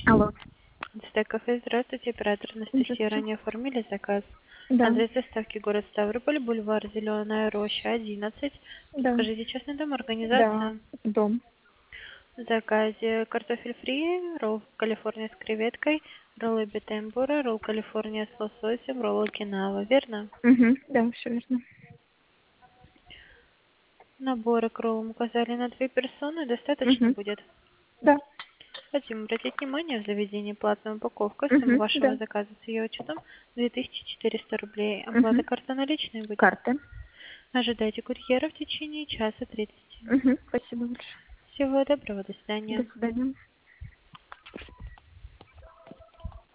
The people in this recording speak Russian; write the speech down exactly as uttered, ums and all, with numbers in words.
Алло. Стек кафе, здравствуйте, оператор Анастасия, Здравствуйте. ранее оформили заказ. Да, Адрес доставки город Ставрополь, бульвар Зеленая Роща, одиннадцать. да, Подскажите, частный дом, да, организация. дом. В заказе картофель фри, ролл Калифорния с креветкой, роллы бетембура, ролл Калифорния с лососем, ролл окинава, верно? Угу, да, все верно. Наборы к роллам указали на две персоны, достаточно Угу, будет. да, Хотим обратить внимание, в заведении платная упаковка, сумма угу, вашего да, заказа с ее учетом две тысячи четыреста рублей. угу. Оплата карта наличной будет. Карта. Ожидайте курьера в течение часа тридцати. Угу, спасибо большое. Всего доброго, до До свидания. свидания.